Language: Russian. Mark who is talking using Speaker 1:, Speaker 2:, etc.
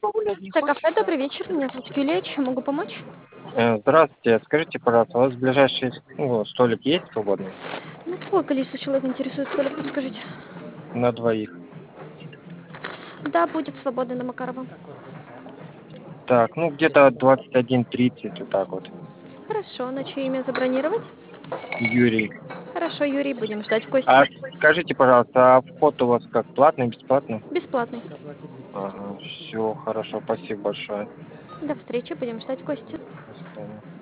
Speaker 1: погулять не
Speaker 2: Это кафе,
Speaker 1: хочешь?
Speaker 2: добрый вечер. Меня зовут Юлия. Чем могу помочь?
Speaker 1: Здравствуйте. Скажите, пожалуйста, у вас ближайший столик есть свободный?
Speaker 2: Ну, какое количество человек интересует столик, подскажите?
Speaker 1: На двоих.
Speaker 2: Да, будет свободный на Макарова.
Speaker 1: Так, ну где-то 21:30, вот так вот.
Speaker 2: Хорошо, на чье имя забронировать?
Speaker 1: Юрий.
Speaker 2: Хорошо, Юрий, будем ждать в гости.
Speaker 1: А скажите, пожалуйста, а вход у вас как, платный, бесплатный?
Speaker 2: Бесплатный.
Speaker 1: Ага, все, хорошо, спасибо большое.
Speaker 2: До встречи, будем ждать в гости.
Speaker 1: До свидания.